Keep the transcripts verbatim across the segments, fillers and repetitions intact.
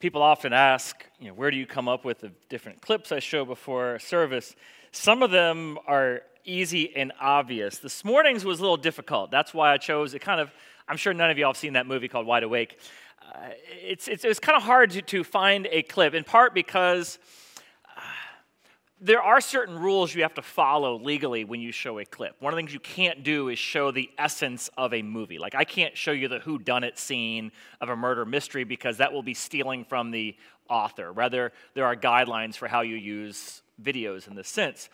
People often ask, you know, where do you come up with the different clips I show before service? Some of them are easy and obvious. This morning's was a little difficult. That's why I chose it. Kind of, I'm sure none of y'all have seen that movie called Wide Awake. Uh, it's, it's it's kind of hard to, to find a clip, in part because uh, there are certain rules you have to follow legally when you show a clip. One of the things you can't do is show the essence of a movie. Like, I can't show you the whodunit scene of a murder mystery because that will be stealing from the author. Rather, there are guidelines for how you use videos in this sense.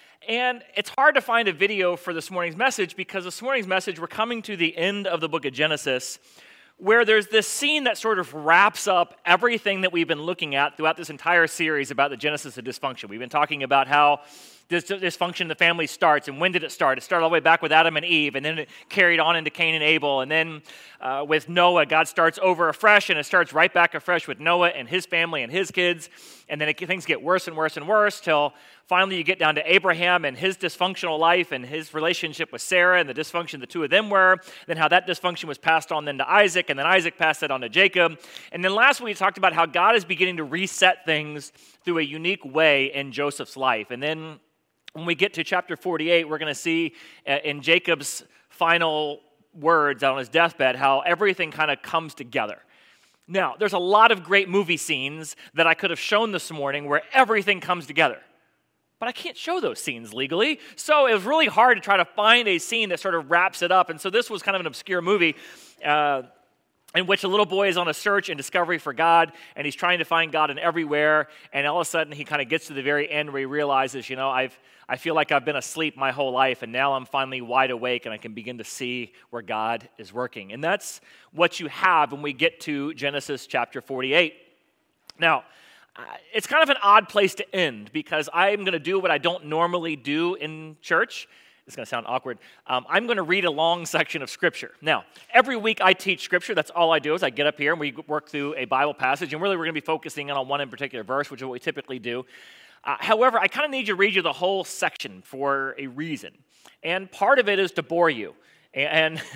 And it's hard to find a video for this morning's message because this morning's message, we're coming to the end of the book of Genesis, where there's this scene that sort of wraps up everything that we've been looking at throughout this entire series about the genesis of dysfunction. We've been talking about how this dysfunction in the family starts, and when did it start? It started all the way back with Adam and Eve, and then it carried on into Cain and Abel, and then uh, with Noah, God starts over afresh, and it starts right back afresh with Noah and his family and his kids, and then it, things get worse and worse and worse till finally you get down to Abraham and his dysfunctional life and his relationship with Sarah and the dysfunction the two of them were, then how that dysfunction was passed on then to Isaac, and then Isaac passed it on to Jacob, and then last week we talked about how God is beginning to reset things through a unique way in Joseph's life, and then when we get to chapter forty-eight, we're going to see in Jacob's final words on his deathbed how everything kind of comes together. Now, there's a lot of great movie scenes that I could have shown this morning where everything comes together. But I can't show those scenes legally, so it was really hard to try to find a scene that sort of wraps it up. And so this was kind of an obscure movie uh, in which a little boy is on a search and discovery for God, and he's trying to find God in everywhere, and all of a sudden he kind of gets to the very end where he realizes, you know, I've I feel like I've been asleep my whole life, and now I'm finally wide awake, and I can begin to see where God is working. And that's what you have when we get to Genesis chapter forty-eight. Now, uh, it's kind of an odd place to end, because I'm going to do what I don't normally do in church. It's going to sound awkward. Um, I'm going to read a long section of Scripture. Now, every week I teach Scripture. That's all I do is I get up here and we work through a Bible passage. And really we're going to be focusing on one in particular verse, which is what we typically do. Uh, however, I kind of need to read you the whole section for a reason. And part of it is to bore you. And, and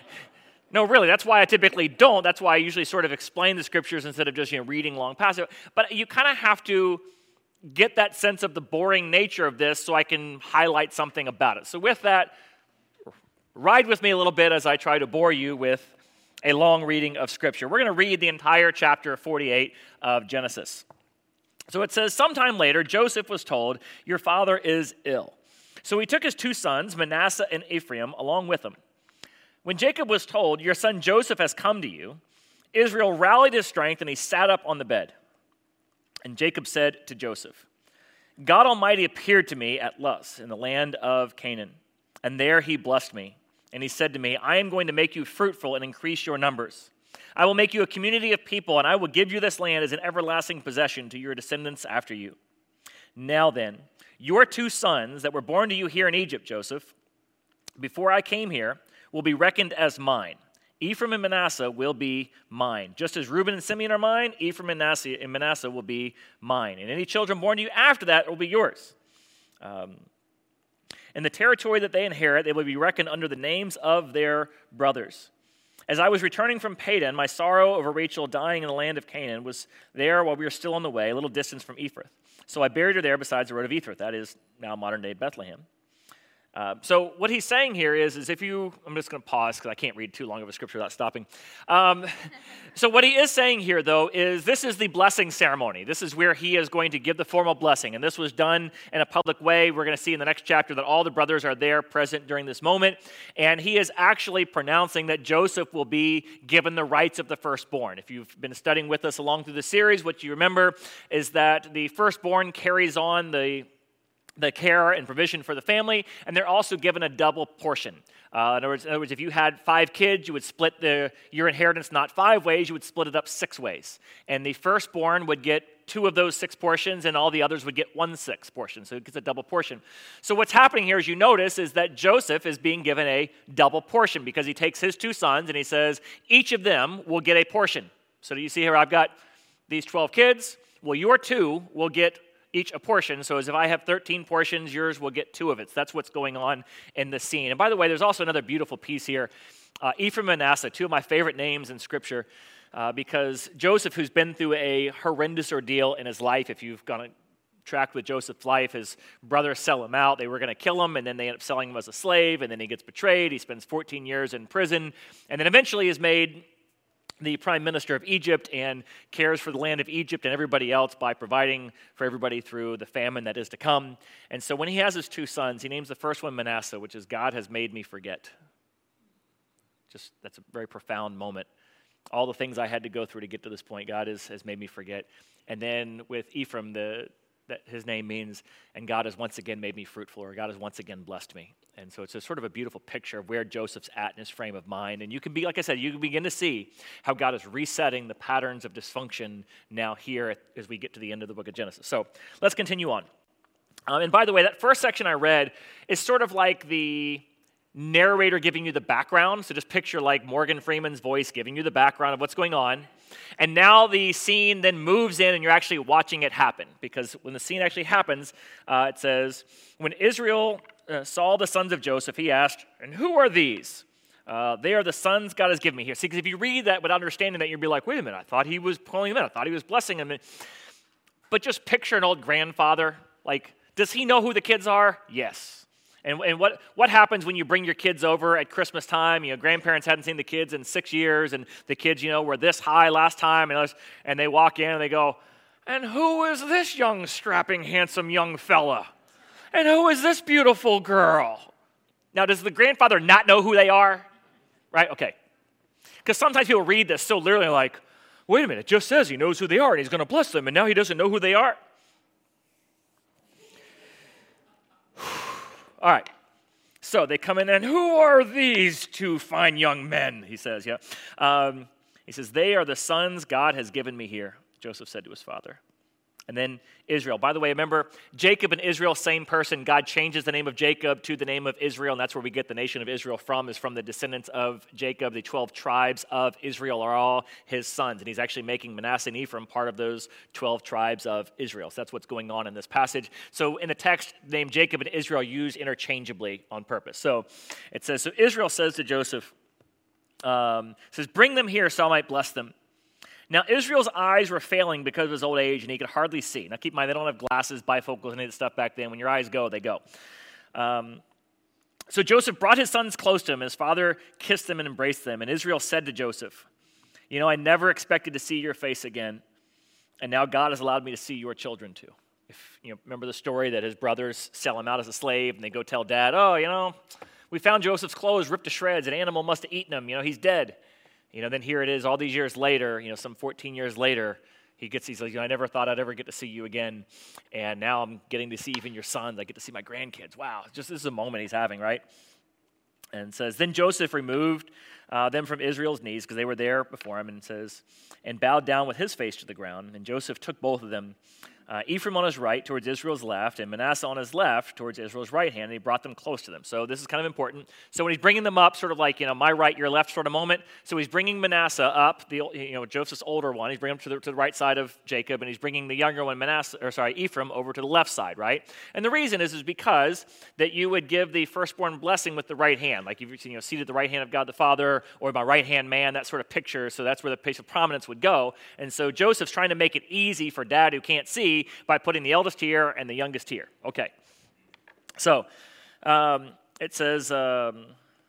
no, really, that's why I typically don't. That's why I usually sort of explain the Scriptures instead of just, you know, reading long passages. But you kind of have to get that sense of the boring nature of this so I can highlight something about it. So with that, ride with me a little bit as I try to bore you with a long reading of Scripture. We're going to read the entire chapter forty-eight of Genesis. So it says, sometime later, Joseph was told, your father is ill. So he took his two sons, Manasseh and Ephraim, along with him. When Jacob was told, your son Joseph has come to you, Israel rallied his strength and he sat up on the bed. And Jacob said to Joseph, God Almighty appeared to me at Luz in the land of Canaan, and there he blessed me. And he said to me, I am going to make you fruitful and increase your numbers. I will make you a community of people, and I will give you this land as an everlasting possession to your descendants after you. Now then, your two sons that were born to you here in Egypt, Joseph, before I came here, will be reckoned as mine. Ephraim and Manasseh will be mine. Just as Reuben and Simeon are mine, Ephraim and Manasseh, and Manasseh will be mine. And any children born to you after that will be yours. Um, in the territory that they inherit, they will be reckoned under the names of their brothers. As I was returning from Padan, my sorrow over Rachel dying in the land of Canaan was there while we were still on the way, a little distance from Ephrath. So I buried her there besides the road of Ephrath. That is now modern-day Bethlehem. Uh, so what he's saying here is, is if you, I'm just going to pause because I can't read too long of a scripture without stopping. Um, so what he is saying here, though, is this is the blessing ceremony. This is where he is going to give the formal blessing. And this was done in a public way. We're going to see in the next chapter that all the brothers are there present during this moment. And he is actually pronouncing that Joseph will be given the rights of the firstborn. If you've been studying with us along through the series, what you remember is that the firstborn carries on the the care and provision for the family, and they're also given a double portion. Uh, in, other words, in other words, if you had five kids, you would split the your inheritance not five ways, you would split it up six ways. And the firstborn would get two of those six portions, and all the others would get one sixth portion, so it gets a double portion. So what's happening here, as you notice, is that Joseph is being given a double portion because he takes his two sons, and he says, each of them will get a portion. So do you see here, I've got these twelve kids. Well, your two will get each a portion, so as if I have thirteen portions, yours will get two of it. So that's what's going on in the scene. And by the way, there's also another beautiful piece here. Uh, Ephraim and Manasseh, two of my favorite names in Scripture. uh, because Joseph, who's been through a horrendous ordeal in his life, if you've gone tracked with Joseph's life, his brothers sell him out. They were going to kill him, and then they end up selling him as a slave, and then he gets betrayed. He spends fourteen years in prison, and then eventually is made the prime minister of Egypt and cares for the land of Egypt and everybody else by providing for everybody through the famine that is to come. And so when he has his two sons, he names the first one Manasseh, which is God has made me forget. Just, that's a very profound moment. All the things I had to go through to get to this point, God has, has made me forget. And then with Ephraim, the that his name means, and God has once again made me fruitful, or God has once again blessed me. And so it's a sort of a beautiful picture of where Joseph's at in his frame of mind. And you can be, like I said, you can begin to see how God is resetting the patterns of dysfunction now here as we get to the end of the book of Genesis. So let's continue on. Um, and by the way, that first section I read is sort of like the narrator giving you the background. So just picture like Morgan Freeman's voice giving you the background of what's going on. And now the scene then moves in and you're actually watching it happen. Because when the scene actually happens, uh, it says, when Israel uh, saw the sons of Joseph, he asked, and who are these? Uh, they are the sons God has given me here. See, because if you read that without understanding that, you'd be like, wait a minute, I thought he was pulling them in. I thought he was blessing them. But just picture an old grandfather. Like, does he know who the kids are? Yes. And, and what, what happens when you bring your kids over at Christmas time? You know, grandparents hadn't seen the kids in six years, and the kids, you know, were this high last time, and, and they walk in and they go, and who is this young, strapping, handsome young fella? And who is this beautiful girl? Now, does the grandfather not know who they are? Right? Okay. Because sometimes people read this so literally like, wait a minute, it just says he knows who they are, and he's going to bless them, and now he doesn't know who they are? All right, so they come in, and who are these two fine young men, he says, yeah. Um, he says, they are the sons God has given me here, Joseph said to his father. And then Israel. By the way, remember, Jacob and Israel, same person. God changes the name of Jacob to the name of Israel, and that's where we get the nation of Israel from, is from the descendants of Jacob. The twelve tribes of Israel are all his sons, and he's actually making Manasseh and Ephraim part of those twelve tribes of Israel. So that's what's going on in this passage. So in the text, the name Jacob and Israel used interchangeably on purpose. So it says, so Israel says to Joseph, um, says, bring them here so I might bless them. Now, Israel's eyes were failing because of his old age, and he could hardly see. Now, keep in mind, they don't have glasses, bifocals, any of that stuff back then. When your eyes go, they go. Um, so Joseph brought his sons close to him, and his father kissed them and embraced them. And Israel said to Joseph, you know, I never expected to see your face again, and now God has allowed me to see your children too. If you know, remember the story that his brothers sell him out as a slave, and they go tell dad, oh, you know, we found Joseph's clothes ripped to shreds. An animal must have eaten him. You know, he's dead. You know, then here it is all these years later, you know, some fourteen years later, he gets these, like, you know, I never thought I'd ever get to see you again. And now I'm getting to see even your sons. I get to see my grandkids. Wow, just this is a moment he's having, right? And it says, then Joseph removed uh, them from Israel's knees because they were there before him, and says, and bowed down with his face to the ground. And Joseph took both of them, uh, Ephraim on his right towards Israel's left, and Manasseh on his left towards Israel's right hand, and he brought them close to them. So this is kind of important. So when he's bringing them up, sort of like, you know, my right, your left sort of moment. So he's bringing Manasseh up, the you know Joseph's older one. He's bringing him to the, to the right side of Jacob, and he's bringing the younger one, Manasseh, or sorry, Ephraim, over to the left side, right? And the reason is is because that you would give the firstborn blessing with the right hand, like you've you know seated at the right hand of God the Father, or my right hand man, that sort of picture. So that's where the place of prominence would go. And so Joseph's trying to make it easy for dad who can't see by putting the eldest here and the youngest here. Okay. So um, it says, um,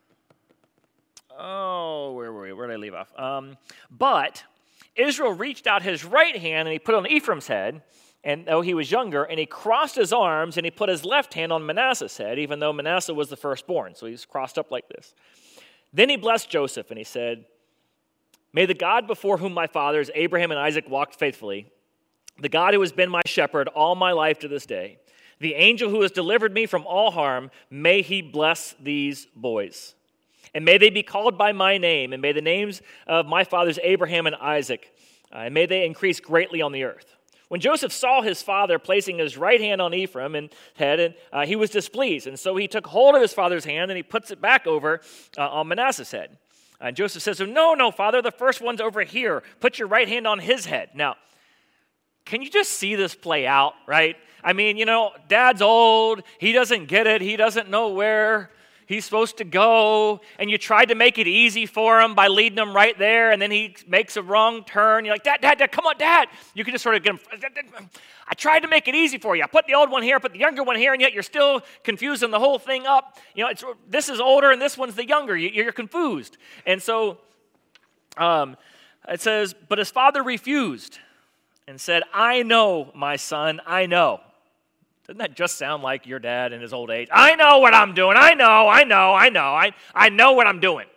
oh, where were we? Where did I leave off? Um, but Israel reached out his right hand and he put it on Ephraim's head, and though he was younger, and he crossed his arms and he put his left hand on Manasseh's head, even though Manasseh was the firstborn. So he's crossed up like this. Then he blessed Joseph and he said, may the God before whom my fathers, Abraham and Isaac, walked faithfully, the God who has been my shepherd all my life to this day, the angel who has delivered me from all harm, may he bless these boys. And may they be called by my name, and may the names of my fathers Abraham and Isaac, uh, and may they increase greatly on the earth. When Joseph saw his father placing his right hand on Ephraim and head, and, uh, he was displeased. And so he took hold of his father's hand, and he puts it back over uh, on Manasseh's head. And Joseph says, no, no, father, the first one's over here. Put your right hand on his head. Now, can you just see this play out, right? I mean, you know, dad's old. He doesn't get it. He doesn't know where, he's supposed to go, and you tried to make it easy for him by leading him right there, and then he makes a wrong turn. You're like, Dad, Dad, Dad, come on, Dad. You can just sort of get him, I tried to make it easy for you. I put the old one here, I put the younger one here, and yet you're still confusing the whole thing up. You know, it's this is older, and this one's the younger. You, you're confused. And so um, it says, but his father refused and said, I know, my son, I know. Doesn't that just sound like your dad in his old age? I know what I'm doing. I know, I know, I know. I, I know what I'm doing.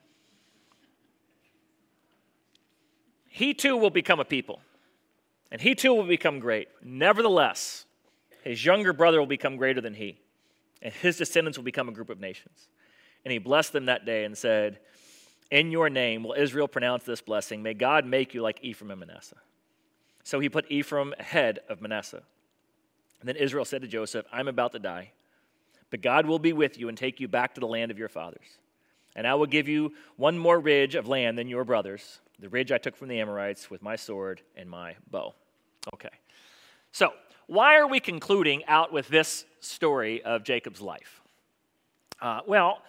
He too will become a people, and he too will become great. Nevertheless, his younger brother will become greater than he, and his descendants will become a group of nations. And he blessed them that day and said, in your name will Israel pronounce this blessing. May God make you like Ephraim and Manasseh. So he put Ephraim ahead of Manasseh. And then Israel said to Joseph, I'm about to die, but God will be with you and take you back to the land of your fathers. And I will give you one more ridge of land than your brothers, the ridge I took from the Amorites with my sword and my bow. Okay, so why are we concluding out with this story of Jacob's life? Uh, well,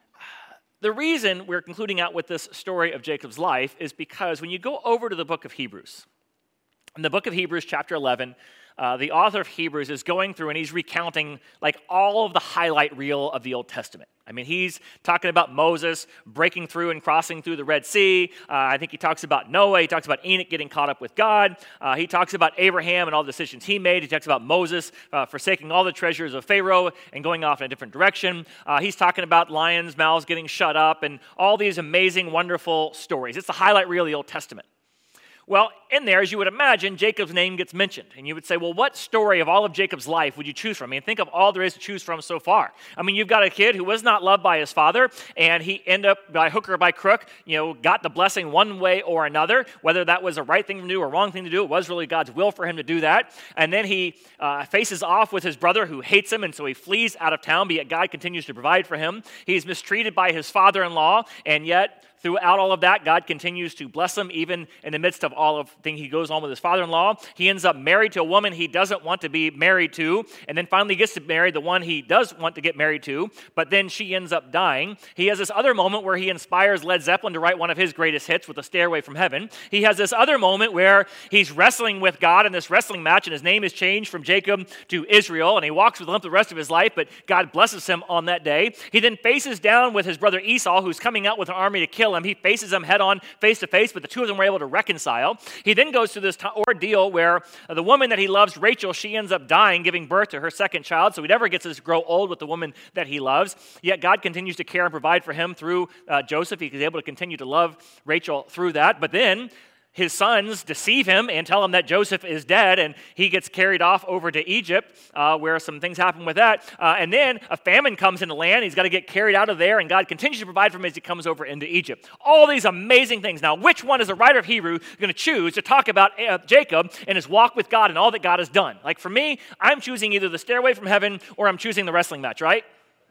the reason we're concluding out with this story of Jacob's life is because when you go over to the book of Hebrews, in the book of Hebrews, chapter eleven, Uh, the author of Hebrews is going through and he's recounting like all of the highlight reel of the Old Testament. I mean, he's talking about Moses breaking through and crossing through the Red Sea. Uh, I think he talks about Noah. He talks about Enoch getting caught up with God. Uh, he talks about Abraham and all the decisions he made. He talks about Moses uh, forsaking all the treasures of Pharaoh and going off in a different direction. Uh, he's talking about lions' mouths getting shut up and all these amazing, wonderful stories. It's the highlight reel of the Old Testament. Well, in there, as you would imagine, Jacob's name gets mentioned. And you would say, well, what story of all of Jacob's life would you choose from? I mean, think of all there is to choose from so far. I mean, you've got a kid who was not loved by his father, and he ended up, by hook or by crook, you know, got the blessing one way or another. Whether that was a right thing to do or wrong thing to do, it was really God's will for him to do that. And then he uh, faces off with his brother who hates him, and so he flees out of town, but yet God continues to provide for him. He's mistreated by his father-in-law, and yet throughout all of that, God continues to bless him, even in the midst of all of things he goes on with his father-in-law. He ends up married to a woman he doesn't want to be married to, and then finally gets to marry the one he does want to get married to, but then she ends up dying. He has this other moment where he inspires Led Zeppelin to write one of his greatest hits with A Stairway from Heaven. He has this other moment where he's wrestling with God in this wrestling match, and his name is changed from Jacob to Israel, and he walks with a limp the rest of his life, but God blesses him on that day. He then faces down with his brother Esau, who's coming out with an army to kill him. He faces him head on, face to face, but the two of them were able to reconcile. He then goes through this t- ordeal where uh, the woman that he loves, Rachel, she ends up dying, giving birth to her second child, so he never gets to grow old with the woman that he loves. Yet God continues to care and provide for him through uh, Joseph. He's able to continue to love Rachel through that. But then his sons deceive him and tell him that Joseph is dead, and he gets carried off over to Egypt, uh, where some things happen with that. Uh, and then a famine comes into land. He's got to get carried out of there, and God continues to provide for him as he comes over into Egypt. All these amazing things. Now, which one is the writer of Hebrews going to choose to talk about uh, Jacob and his walk with God and all that God has done? Like for me, I'm choosing either the Stairway from Heaven or I'm choosing the wrestling match, right?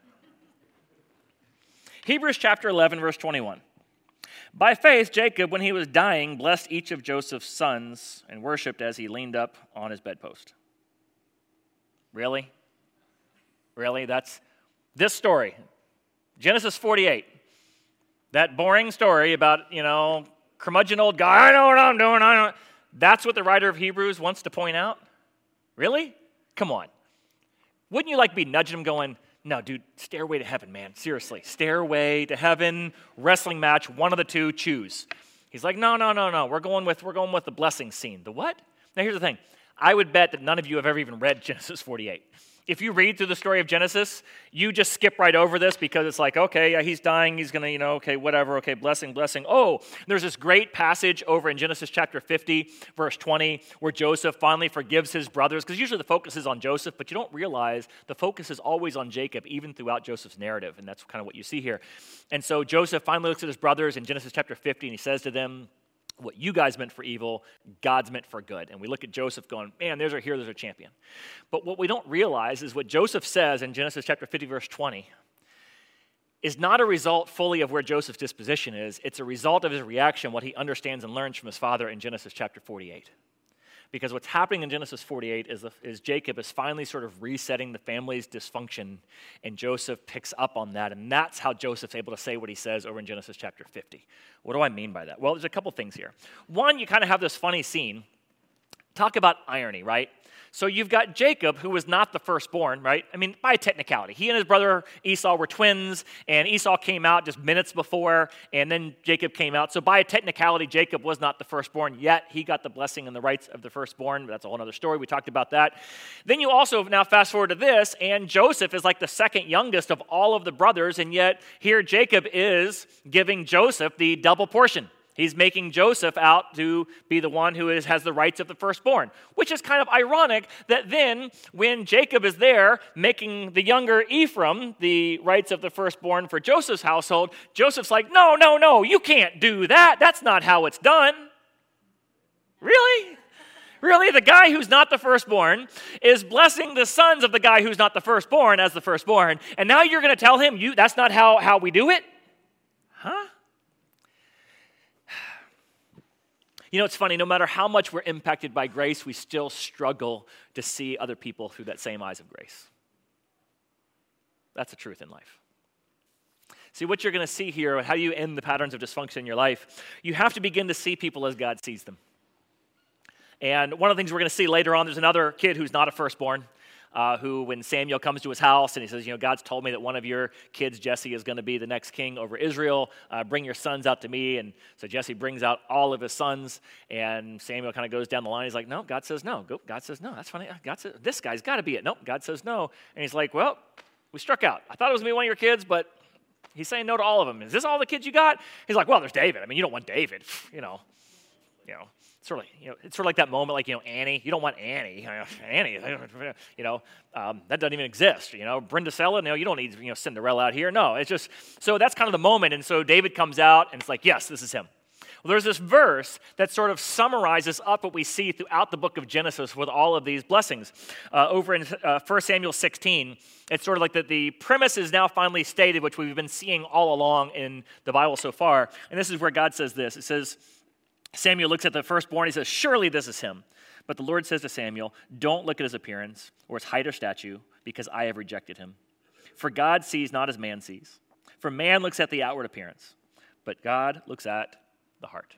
Hebrews chapter eleven, verse twenty-one. By faith, Jacob, when he was dying, blessed each of Joseph's sons and worshipped as he leaned up on his bedpost. Really? Really? That's this story. Genesis forty-eight. That boring story about, you know, curmudgeon old guy, I know what I'm doing, I know. That's what the writer of Hebrews wants to point out? Really? Come on. Wouldn't you like to be nudging him going, no, dude, Stairway to Heaven, man. Seriously. Stairway to Heaven, wrestling match, one of the two, choose. He's like, no, no, no, no. We're going with we're going with the blessing scene. The what? Now here's the thing. I would bet that none of you have ever even read Genesis forty-eight. If you read through the story of Genesis, you just skip right over this because it's like, okay, yeah, he's dying, he's going to, you know, okay, whatever, okay, blessing, blessing. Oh, there's this great passage over in Genesis chapter fifty, verse twenty, where Joseph finally forgives his brothers, because usually the focus is on Joseph, but you don't realize the focus is always on Jacob, even throughout Joseph's narrative, and that's kind of what you see here. And so Joseph finally looks at his brothers in Genesis chapter fifty, and he says to them, what you guys meant for evil, God's meant for good. And we look at Joseph going, man, there's our hero, there's our champion. But what we don't realize is what Joseph says in Genesis chapter fifty, verse twenty, is not a result fully of where Joseph's disposition is. It's a result of his reaction, what he understands and learns from his father in Genesis chapter forty-eight. Because what's happening in Genesis forty-eight is, the, is Jacob is finally sort of resetting the family's dysfunction, and Joseph picks up on that, and that's how Joseph's able to say what he says over in Genesis chapter fifty. What do I mean by that? Well, there's a couple things here. One, you kind of have this funny scene. Talk about irony, right? So you've got Jacob, who was not the firstborn, right? I mean, by technicality. He and his brother Esau were twins, and Esau came out just minutes before, and then Jacob came out. So by a technicality, Jacob was not the firstborn, yet he got the blessing and the rights of the firstborn. That's a whole other story. We talked about that. Then you also now fast forward to this, and Joseph is like the second youngest of all of the brothers, and yet here Jacob is giving Joseph the double portion. He's making Joseph out to be the one who is, has the rights of the firstborn, which is kind of ironic that then when Jacob is there making the younger Ephraim the rights of the firstborn for Joseph's household, Joseph's like, no, no, no, you can't do that. That's not how it's done. Really? Really? The guy who's not the firstborn is blessing the sons of the guy who's not the firstborn as the firstborn, and now you're going to tell him you that's not how, how we do it? Huh? You know, it's funny, no matter how much we're impacted by grace, we still struggle to see other people through that same eyes of grace. That's the truth in life. See, what you're going to see here, how you end the patterns of dysfunction in your life, you have to begin to see people as God sees them. And one of the things we're going to see later on, there's another kid who's not a firstborn, Uh, who, when Samuel comes to his house and he says, you know, God's told me that one of your kids, Jesse, is going to be the next king over Israel. Uh, bring your sons out to me. And so Jesse brings out all of his sons, and Samuel kind of goes down the line. He's like, no, God says no. Go, God says no. That's funny. God says, this guy's got to be it. Nope, God says no. And he's like, well, we struck out. I thought it was going to be one of your kids, but he's saying no to all of them. Is this all the kids you got? He's like, well, there's David. I mean, you don't want David, you know, you know. Sort of, you know, it's sort of like that moment, like, you know, Annie. You don't want Annie. Annie, you know, um, that doesn't even exist. You know, Brenda Sella, no, you don't need, you know, Cinderella out here. No, it's just, so that's kind of the moment. And so David comes out, and it's like, yes, this is him. Well, there's this verse that sort of summarizes up what we see throughout the book of Genesis with all of these blessings. Uh, over in uh, First Samuel sixteen, it's sort of like that the premise is now finally stated, which we've been seeing all along in the Bible so far. And this is where God says this. It says, Samuel looks at the firstborn. He says, surely this is him. But the Lord says to Samuel, don't look at his appearance or his height or stature, because I have rejected him. For God sees not as man sees. For man looks at the outward appearance, but God looks at the heart.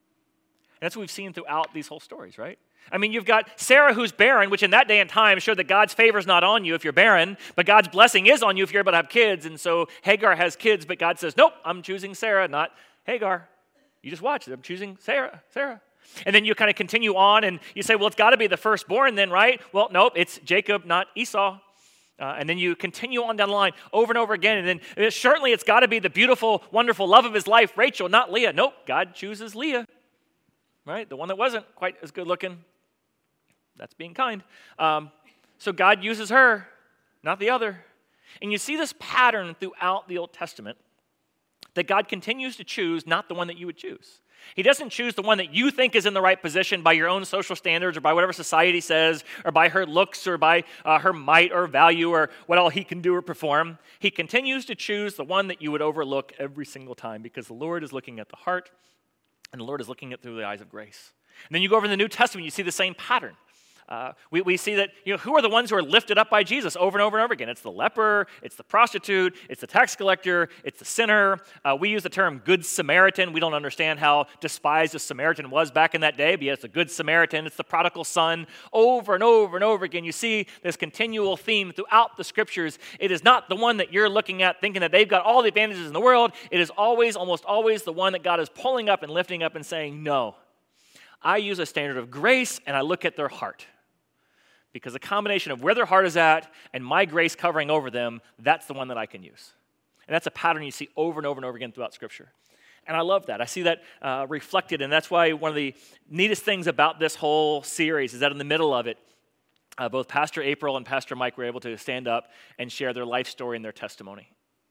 And that's what we've seen throughout these whole stories, right? I mean, you've got Sarah who's barren, which in that day and time showed that God's favor is not on you if you're barren, but God's blessing is on you if you're able to have kids. And so Hagar has kids, but God says, nope, I'm choosing Sarah, not Hagar. You just watch it. I'm choosing Sarah, Sarah. And then you kind of continue on and you say, well, it's got to be the firstborn then, right? Well, nope, it's Jacob, not Esau. Uh, and then you continue on down the line over and over again. And then certainly it's got to be the beautiful, wonderful love of his life, Rachel, not Leah. Nope, God chooses Leah, right? The one that wasn't quite as good looking. That's being kind. Um, so God uses her, not the other. And you see this pattern throughout the Old Testament, that God continues to choose not the one that you would choose. He doesn't choose the one that you think is in the right position by your own social standards or by whatever society says or by her looks or by uh, her might or value or what all he can do or perform. He continues to choose the one that you would overlook every single time, because the Lord is looking at the heart and the Lord is looking at it through the eyes of grace. And then you go over in the New Testament, you see the same pattern. Uh, we, we see that, you know, who are the ones who are lifted up by Jesus over and over and over again? It's the leper, it's the prostitute, it's the tax collector, it's the sinner. Uh, we use the term Good Samaritan. We don't understand how despised a Samaritan was back in that day, but yeah, it's the Good Samaritan, it's the prodigal son. Over and over and over again, you see this continual theme throughout the Scriptures. It is not the one that you're looking at thinking that they've got all the advantages in the world. It is always, almost always the one that God is pulling up and lifting up and saying, no. I use a standard of grace and I look at their heart. Because the combination of where their heart is at and my grace covering over them, that's the one that I can use. And that's a pattern you see over and over and over again throughout Scripture. And I love that. I see that uh, reflected, and that's why one of the neatest things about this whole series is that in the middle of it, uh, both Pastor April and Pastor Mike were able to stand up and share their life story and their testimony.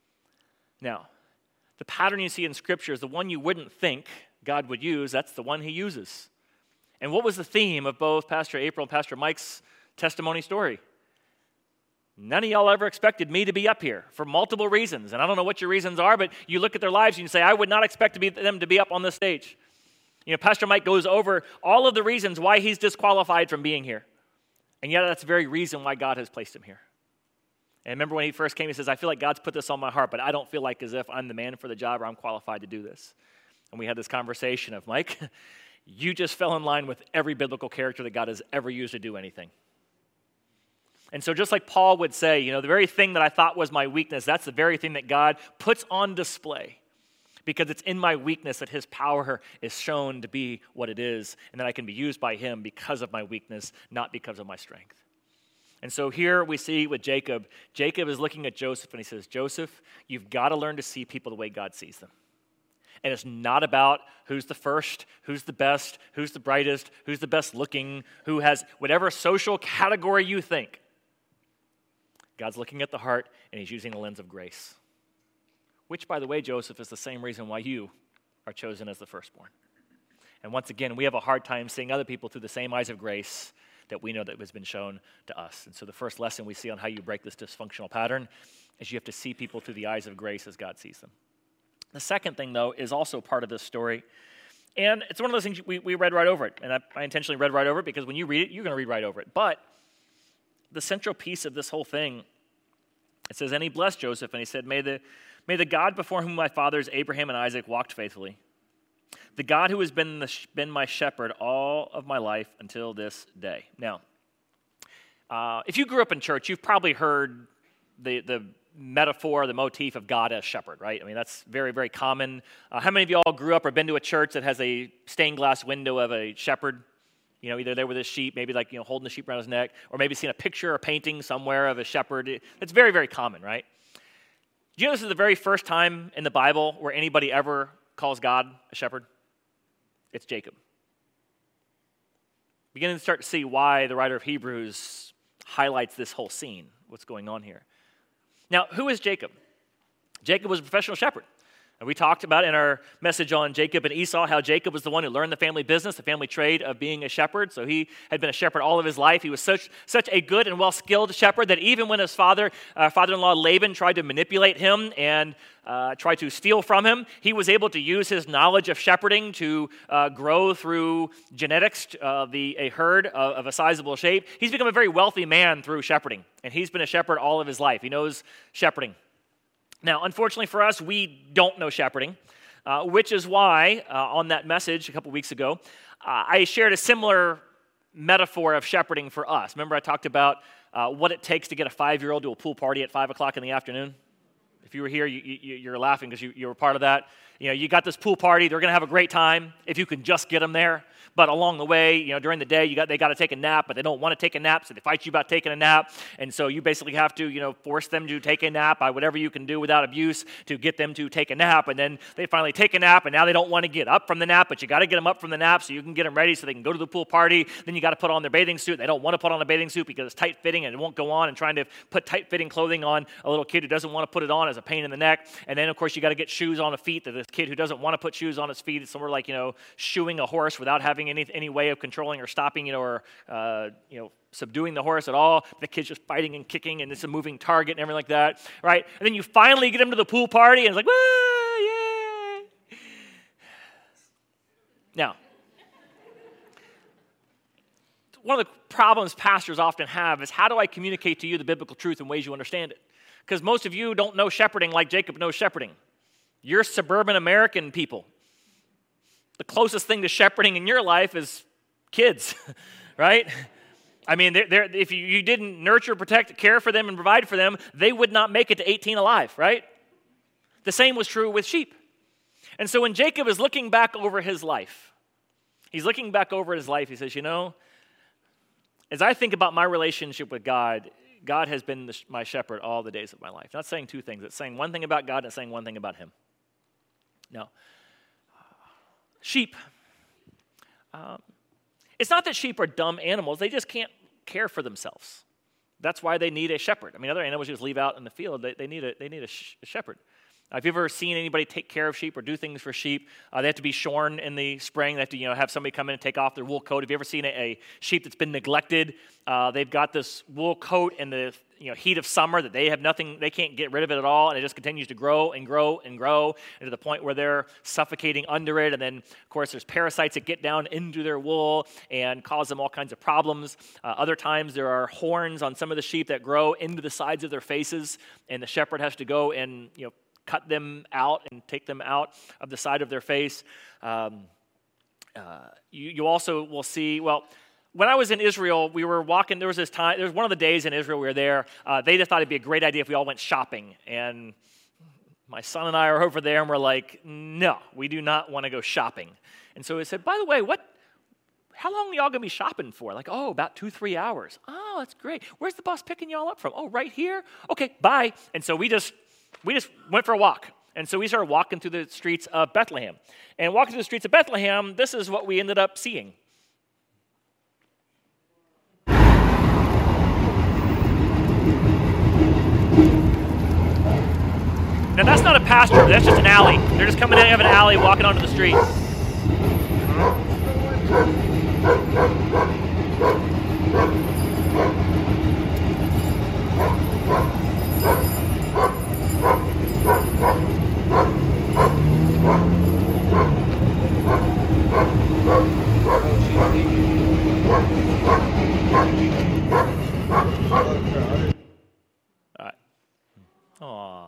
Now, the pattern you see in Scripture is the one you wouldn't think God would use. That's the one he uses. And what was the theme of both Pastor April and Pastor Mike's testimony story? None of y'all ever expected me to be up here for multiple reasons. And I don't know what your reasons are, but you look at their lives and you say, I would not expect to be them to be up on this stage. You know, Pastor Mike goes over all of the reasons why he's disqualified from being here. And yet that's the very reason why God has placed him here. And remember when he first came, he says, I feel like God's put this on my heart, but I don't feel like as if I'm the man for the job or I'm qualified to do this. And we had this conversation of, Mike, you just fell in line with every biblical character that God has ever used to do anything. And so just like Paul would say, you know, the very thing that I thought was my weakness, that's the very thing that God puts on display. Because it's in my weakness that his power is shown to be what it is, and that I can be used by him because of my weakness, not because of my strength. And so here we see with Jacob, Jacob is looking at Joseph and he says, Joseph, you've got to learn to see people the way God sees them. And it's not about who's the first, who's the best, who's the brightest, who's the best looking, who has whatever social category you think. God's looking at the heart and he's using the lens of grace. Which, by the way, Joseph, is the same reason why you are chosen as the firstborn. And once again, we have a hard time seeing other people through the same eyes of grace that we know that has been shown to us. And so the first lesson we see on how you break this dysfunctional pattern is you have to see people through the eyes of grace as God sees them. The second thing, though, is also part of this story. And it's one of those things we, we read right over it. And I, I intentionally read right over it because when you read it, you're going to read right over it. But the central piece of this whole thing, it says, and he blessed Joseph, and he said, may the, may the God before whom my fathers Abraham and Isaac walked faithfully, the God who has been, the, been my shepherd all of my life until this day. Now, uh, if you grew up in church, you've probably heard the, the metaphor, the motif of God as shepherd, right? I mean, that's very, very common. Uh, how many of you all grew up or been to a church that has a stained glass window of a shepherd? You know, either there with a sheep, maybe like, you know, holding the sheep around his neck, or maybe seen a picture or painting somewhere of a shepherd. It's very, very common, right? Do you know this is the very first time in the Bible where anybody ever calls God a shepherd? It's Jacob. Beginning to start to see why the writer of Hebrews highlights this whole scene, what's going on here. Now, who is Jacob? Jacob was a professional shepherd. And we talked about in our message on Jacob and Esau how Jacob was the one who learned the family business, the family trade of being a shepherd. So he had been a shepherd all of his life. He was such such a good and well-skilled shepherd that even when his father, uh, father-in-law Laban tried to manipulate him and uh, tried to steal from him, he was able to use his knowledge of shepherding to uh, grow through genetics uh, the a herd of, of a sizable shape. He's become a very wealthy man through shepherding, and he's been a shepherd all of his life. He knows shepherding. Now, unfortunately for us, we don't know shepherding, uh, which is why uh, on that message a couple weeks ago, uh, I shared a similar metaphor of shepherding for us. Remember I talked about uh, what it takes to get a five-year-old to a pool party at five o'clock in the afternoon? If you were here, you, you, you're laughing because you, you were part of that. You know, you got this pool party. They're going to have a great time if you can just get them there. But along the way, you know, during the day, you got they got to take a nap, but they don't want to take a nap, so they fight you about taking a nap. And so you basically have to, you know, force them to take a nap by whatever you can do without abuse to get them to take a nap. And then they finally take a nap, and now they don't want to get up from the nap, but you got to get them up from the nap so you can get them ready so they can go to the pool party. Then you got to put on their bathing suit. They don't want to put on a bathing suit because it's tight-fitting and it won't go on. And trying to put tight-fitting clothing on a little kid who doesn't want to put it on is a pain in the neck. And then, of course, you got to get shoes on the feet that this kid who doesn't want to put shoes on his feet. It's somewhere like, you know, shoeing a horse without having any any way of controlling or stopping, you know, or, uh, you know, subduing the horse at all. The kid's just fighting and kicking, and it's a moving target and everything like that, right? And then you finally get him to the pool party, and it's like, woo, yay! Now, one of the problems pastors often have is how do I communicate to you the biblical truth in ways you understand it? Because most of you don't know shepherding like Jacob knows shepherding. You're suburban American people. The closest thing to shepherding in your life is kids, right? I mean, they're, they're, if you, you didn't nurture, protect, care for them, and provide for them, they would not make it to eighteen alive, right? The same was true with sheep. And so when Jacob is looking back over his life, he's looking back over his life, he says, you know, as I think about my relationship with God, God has been the, my shepherd all the days of my life. Not saying two things. It's saying one thing about God and it's saying one thing about him. Now, sheep. Um, it's not that sheep are dumb animals. They just can't care for themselves. That's why they need a shepherd. I mean, other animals just leave out in the field. They, they need a, they need a, sh- a shepherd. Uh, have you ever seen anybody take care of sheep or do things for sheep? Uh, they have to be shorn in the spring. They have to, you know, have somebody come in and take off their wool coat. Have you ever seen a, a sheep that's been neglected? Uh, they've got this wool coat, and the you know, heat of summer that they have nothing, they can't get rid of it at all, and it just continues to grow and grow and grow, and to the point where they're suffocating under it. And then, of course, there's parasites that get down into their wool and cause them all kinds of problems. Uh, other times, there are horns on some of the sheep that grow into the sides of their faces, and the shepherd has to go and, you know, cut them out and take them out of the side of their face. Um, uh, you, you also will see, well, when I was in Israel, we were walking, there was this time, there was one of the days in Israel we were there, uh, they just thought it'd be a great idea if we all went shopping. And my son and I are over there, and we're like, no, we do not want to go shopping. And so we said, by the way, what, how long are y'all going to be shopping for? Like, oh, about two, three hours. Oh, that's great. Where's the bus picking y'all up from? Oh, right here? Okay, bye. And so we just, we just went for a walk. And so we started walking through the streets of Bethlehem. And walking through the streets of Bethlehem, this is what we ended up seeing. Now, that's not a pasture, that's just an alley. They're just coming out of an alley, walking onto the street. All right. Aww.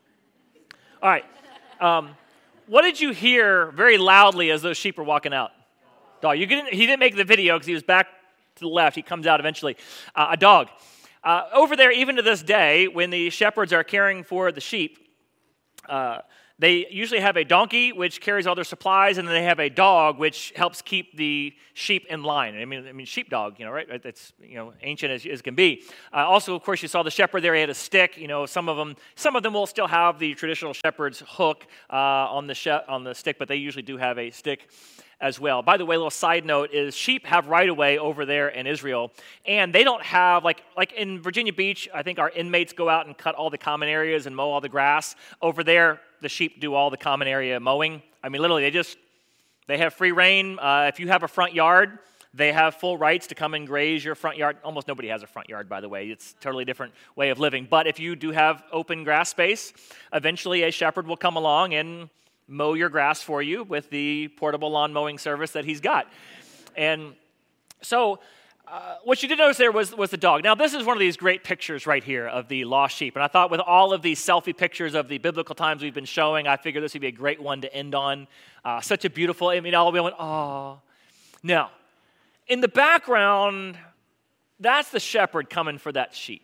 All right. Um, what did you hear very loudly as those sheep were walking out? Dog. You didn't, he didn't make the video because he was back to the left. He comes out eventually. Uh, a dog. Uh, over there, even to this day, when the shepherds are caring for the sheep, uh, they usually have a donkey which carries all their supplies, and then they have a dog which helps keep the sheep in line. I mean, I mean, sheepdog, you know, right? That's, you know, ancient as, as can be. Uh, also, of course, you saw the shepherd there. He had a stick. You know, some of them, some of them will still have the traditional shepherd's hook uh, on the she- on the stick, but they usually do have a stick as well. By the way, a little side note is sheep have right-of-way over there in Israel, and they don't have, like like in Virginia Beach, I think our inmates go out and cut all the common areas and mow all the grass. Over there, the sheep do all the common area mowing. I mean, literally, they just, they have free reign. Uh, if you have a front yard, they have full rights to come and graze your front yard. Almost nobody has a front yard, by the way. It's a totally different way of living. But if you do have open grass space, eventually a shepherd will come along and mow your grass for you with the portable lawn mowing service that he's got. And so uh, what you did notice there was, was the dog. Now, this is one of these great pictures right here of the lost sheep. And I thought with all of these selfie pictures of the biblical times we've been showing, I figured this would be a great one to end on. Uh, such a beautiful, I mean, all we went, oh. Now, in the background, that's the shepherd coming for that sheep.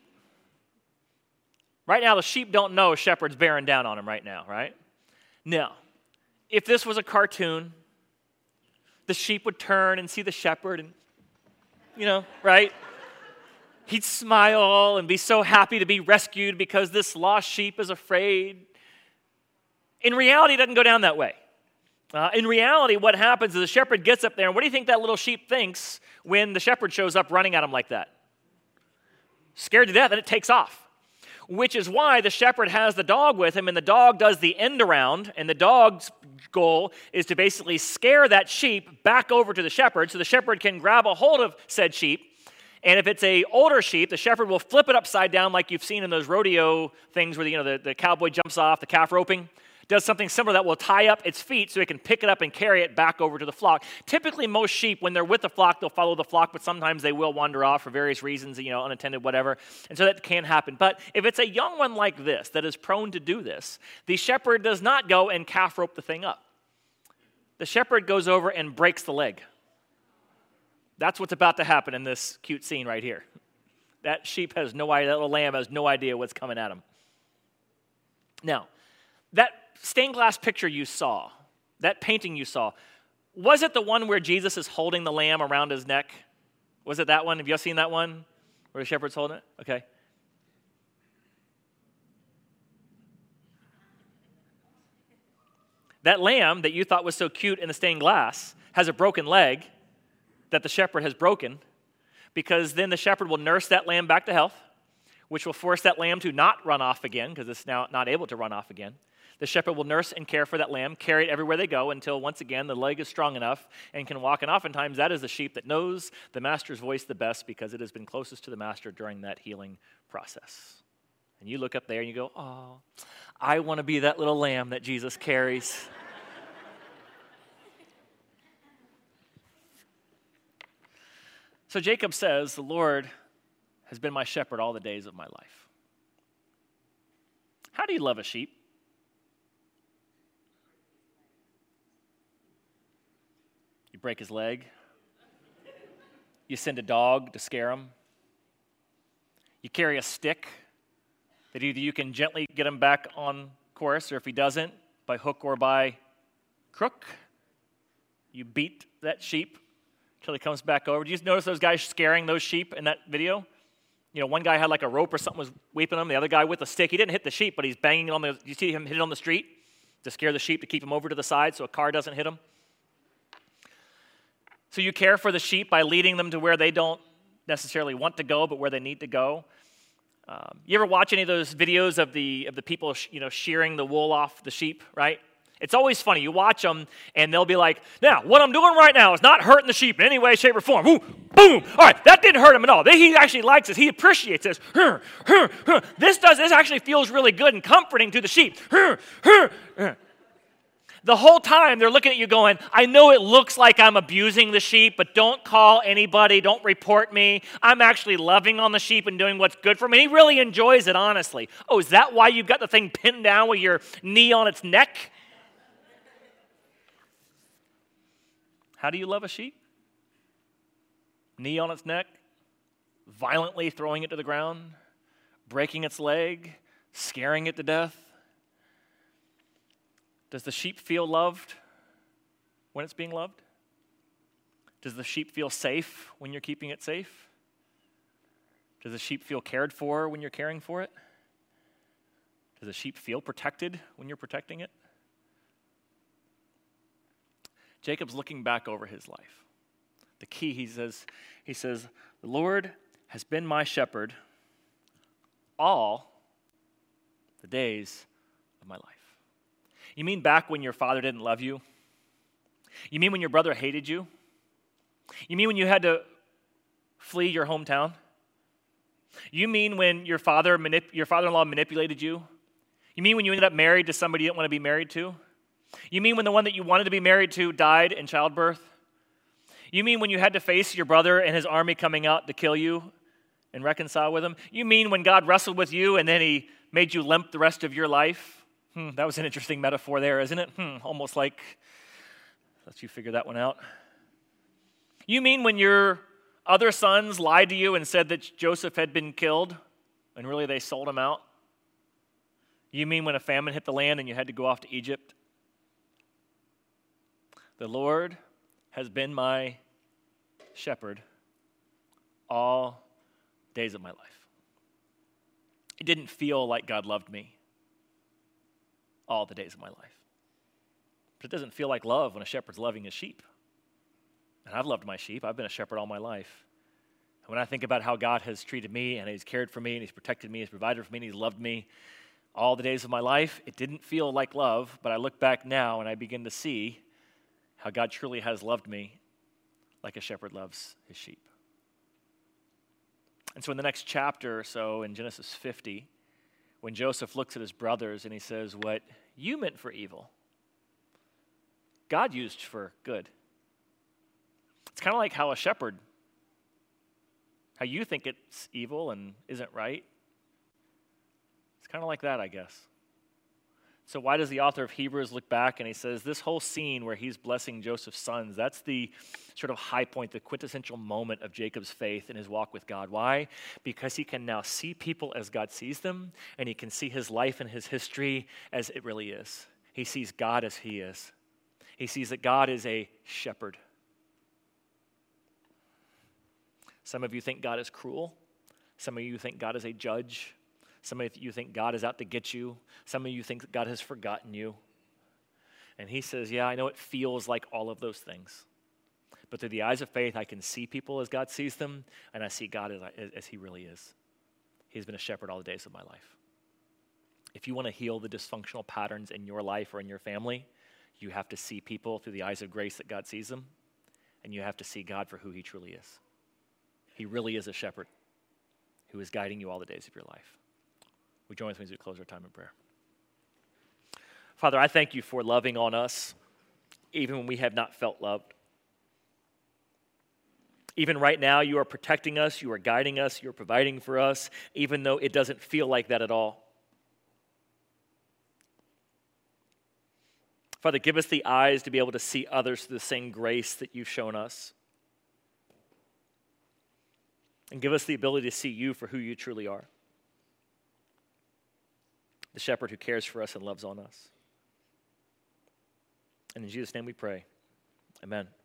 Right now, the sheep don't know a shepherd's bearing down on them right now, right? Now, if this was a cartoon, the sheep would turn and see the shepherd and, you know, right? He'd smile and be so happy to be rescued because this lost sheep is afraid. In reality, it doesn't go down that way. Uh, in reality, what happens is the shepherd gets up there, and what do you think that little sheep thinks when the shepherd shows up running at him like that? Scared to death, and it takes off. Which is why the shepherd has the dog with him, and the dog does the end around, and the dog's goal is to basically scare that sheep back over to the shepherd so the shepherd can grab a hold of said sheep. And if it's a older sheep, the shepherd will flip it upside down like you've seen in those rodeo things where the, you know, the, the cowboy jumps off, the calf roping. Does something similar that will tie up its feet so it can pick it up and carry it back over to the flock. Typically, most sheep, when they're with the flock, they'll follow the flock, but sometimes they will wander off for various reasons, you know, unattended, whatever. And so that can happen. But if it's a young one like this that is prone to do this, the shepherd does not go and calf rope the thing up. The shepherd goes over and breaks the leg. That's what's about to happen in this cute scene right here. That sheep has no idea, that little lamb has no idea what's coming at him. Now, that stained glass picture you saw, that painting you saw, was it the one where Jesus is holding the lamb around his neck? Was it that one? Have you all seen that one where the shepherd's holding it? Okay. That lamb that you thought was so cute in the stained glass has a broken leg that the shepherd has broken, because then the shepherd will nurse that lamb back to health, which will force that lamb to not run off again because it's now not able to run off again. The shepherd will nurse and care for that lamb, carry it everywhere they go until, once again, the leg is strong enough and can walk. And oftentimes, that is the sheep that knows the master's voice the best because it has been closest to the master during that healing process. And you look up there and you go, oh, I want to be that little lamb that Jesus carries. So Jacob says, the Lord has been my shepherd all the days of my life. How do you love a sheep? You break his leg. You send a dog to scare him. You carry a stick that either you can gently get him back on course, or if he doesn't, by hook or by crook, you beat that sheep until he comes back over. Did you notice those guys scaring those sheep in that video? You know, one guy had like a rope or something was whipping him. The other guy with a stick. He didn't hit the sheep, but he's banging it on the, you see him hit it on the street to scare the sheep, to keep him over to the side so a car doesn't hit him. So you care for the sheep by leading them to where they don't necessarily want to go, but where they need to go. Um, you ever watch any of those videos of the of the people, sh- you know, shearing the wool off the sheep, right? It's always funny. You watch them, and they'll be like, now, what I'm doing right now is not hurting the sheep in any way, shape, or form. Ooh, boom. All right, that didn't hurt him at all. He actually likes this. He appreciates this. Hur, hur, hur. This does. This actually feels really good and comforting to the sheep. Hur, hur, hur. The whole time, they're looking at you going, I know it looks like I'm abusing the sheep, but don't call anybody. Don't report me. I'm actually loving on the sheep and doing what's good for me. He really enjoys it, honestly. Oh, is that why you've got the thing pinned down with your knee on its neck? How do you love a sheep? Knee on its neck, violently throwing it to the ground, breaking its leg, scaring it to death. Does the sheep feel loved when it's being loved? Does the sheep feel safe when you're keeping it safe? Does the sheep feel cared for when you're caring for it? Does the sheep feel protected when you're protecting it? Jacob's looking back over his life. The key, he says, he says, the Lord has been my shepherd all the days of my life. You mean back when your father didn't love you? You mean when your brother hated you? You mean when you had to flee your hometown? You mean when your father manip- your father-in-law manipulated you? You mean when you ended up married to somebody you didn't want to be married to? You mean when the one that you wanted to be married to died in childbirth? You mean when you had to face your brother and his army coming out to kill you and reconcile with him? You mean when God wrestled with you and then he made you limp the rest of your life? Hmm, that was an interesting metaphor there, isn't it? Hmm, almost like, let you figure that one out. You mean when your other sons lied to you and said that Joseph had been killed and really they sold him out? You mean when a famine hit the land and you had to go off to Egypt? The Lord has been my shepherd all days of my life. It didn't feel like God loved me all the days of my life. But it doesn't feel like love when a shepherd's loving his sheep. And I've loved my sheep. I've been a shepherd all my life. And when I think about how God has treated me and he's cared for me and he's protected me, he's provided for me, and he's loved me all the days of my life, it didn't feel like love, but I look back now and I begin to see how God truly has loved me like a shepherd loves his sheep. And so in the next chapter or so, in Genesis fifty, when Joseph looks at his brothers and he says, what you meant for evil, God used for good. It's kind of like how a shepherd, how you think it's evil and isn't right. It's kind of like that, I guess. So why does the author of Hebrews look back and he says, this whole scene where he's blessing Joseph's sons, that's the sort of high point, the quintessential moment of Jacob's faith in his walk with God. Why? Because he can now see people as God sees them, and he can see his life and his history as it really is. He sees God as he is. He sees that God is a shepherd. Some of you think God is cruel. Some of you think God is a judge. Some of you think God is out to get you. Some of you think that God has forgotten you. And he says, yeah, I know it feels like all of those things. But through the eyes of faith, I can see people as God sees them, and I see God as, as he really is. He's been a shepherd all the days of my life. If you want to heal the dysfunctional patterns in your life or in your family, you have to see people through the eyes of grace that God sees them, and you have to see God for who he truly is. He really is a shepherd who is guiding you all the days of your life. We join with me as we close our time in prayer. Father, I thank you for loving on us even when we have not felt loved. Even right now, you are protecting us, you are guiding us, you are providing for us, even though it doesn't feel like that at all. Father, give us the eyes to be able to see others through the same grace that you've shown us. And give us the ability to see you for who you truly are. The shepherd who cares for us and loves on us. And in Jesus' name we pray. Amen.